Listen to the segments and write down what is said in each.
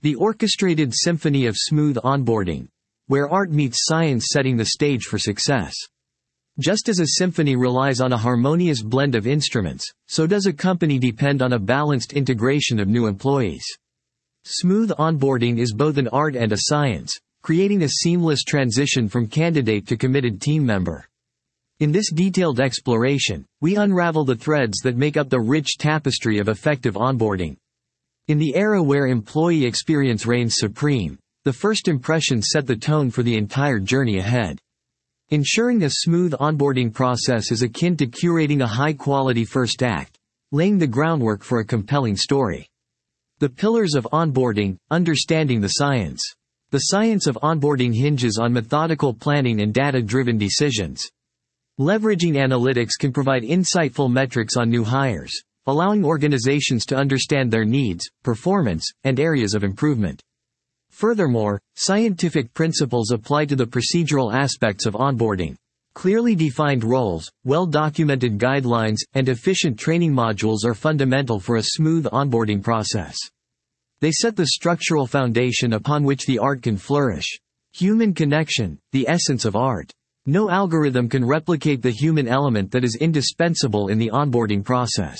The orchestrated symphony of smooth onboarding, where art meets science, setting the stage for success. Just as a symphony relies on a harmonious blend of instruments, so does a company depend on a balanced integration of new employees. Smooth onboarding is both an art and a science, creating a seamless transition from candidate to committed team member. In this detailed exploration, we unravel the threads that make up the rich tapestry of effective onboarding. In the era where employee experience reigns supreme, the first impressions set the tone for the entire journey ahead. Ensuring a smooth onboarding process is akin to curating a high-quality first act, laying the groundwork for a compelling story. The pillars of onboarding: understanding the science. The science of onboarding hinges on methodical planning and data-driven decisions. Leveraging analytics can provide insightful metrics on new hires, allowing organizations to understand their needs, performance, and areas of improvement. Furthermore, scientific principles apply to the procedural aspects of onboarding. Clearly defined roles, well-documented guidelines, and efficient training modules are fundamental for a smooth onboarding process. They set the structural foundation upon which the art can flourish. Human connection, the essence of art. No algorithm can replicate the human element that is indispensable in the onboarding process.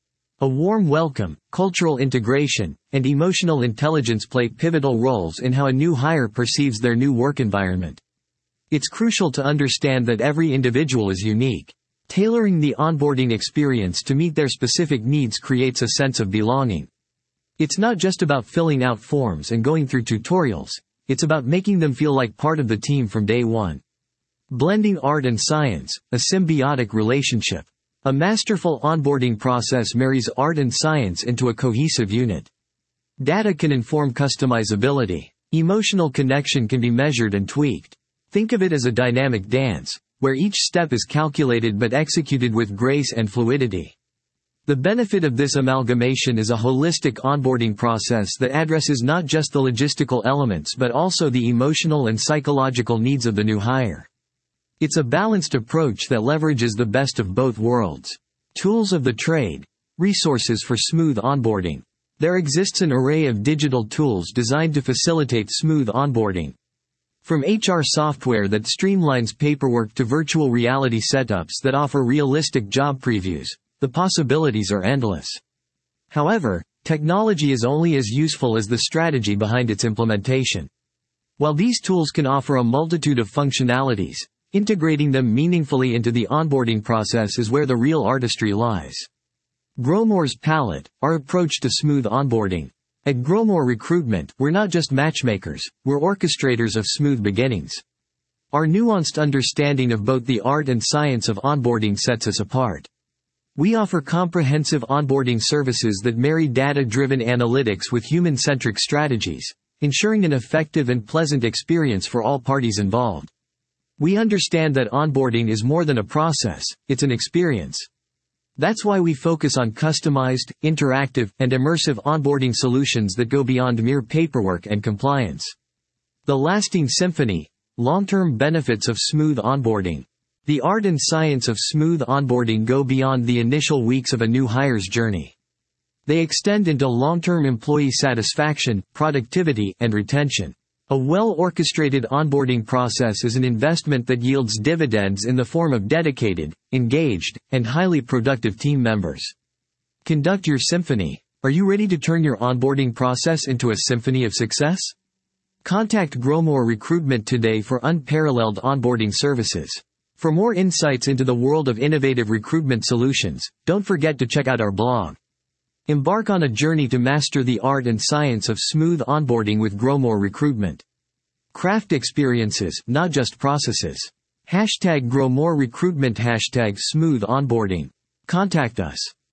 A warm welcome, cultural integration, and emotional intelligence play pivotal roles in how a new hire perceives their new work environment. It's crucial to understand that every individual is unique. Tailoring the onboarding experience to meet their specific needs creates a sense of belonging. It's not just about filling out forms and going through tutorials, it's about making them feel like part of the team from day one. Blending art and science, a symbiotic relationship. A masterful onboarding process marries art and science into a cohesive unit. Data can inform customizability. Emotional connection can be measured and tweaked. Think of it as a dynamic dance, where each step is calculated but executed with grace and fluidity. The benefit of this amalgamation is a holistic onboarding process that addresses not just the logistical elements but also the emotional and psychological needs of the new hire. It's a balanced approach that leverages the best of both worlds. Tools of the trade. Resources for smooth onboarding. There exists an array of digital tools designed to facilitate smooth onboarding. From HR software that streamlines paperwork to virtual reality setups that offer realistic job previews, the possibilities are endless. However, technology is only as useful as the strategy behind its implementation. While these tools can offer a multitude of functionalities, integrating them meaningfully into the onboarding process is where the real artistry lies. Growmore's palette, our approach to smooth onboarding. At Growmore Recruitment, we're not just matchmakers, we're orchestrators of smooth beginnings. Our nuanced understanding of both the art and science of onboarding sets us apart. We offer comprehensive onboarding services that marry data-driven analytics with human-centric strategies, ensuring an effective and pleasant experience for all parties involved. We understand that onboarding is more than a process, it's an experience. That's why we focus on customized, interactive, and immersive onboarding solutions that go beyond mere paperwork and compliance. The lasting symphony. Long-term benefits of smooth onboarding. The art and science of smooth onboarding go beyond the initial weeks of a new hire's journey. They extend into long-term employee satisfaction, productivity, and retention. A well-orchestrated onboarding process is an investment that yields dividends in the form of dedicated, engaged, and highly productive team members. Conduct your symphony. Are you ready to turn your onboarding process into a symphony of success? Contact Growmore Recruitment today for unparalleled onboarding services. For more insights into the world of innovative recruitment solutions, don't forget to check out our blog. Embark on a journey to master the art and science of smooth onboarding with Growmore Recruitment. Craft experiences, not just processes. #GrowMoreRecruitment #smooth onboarding. Contact us.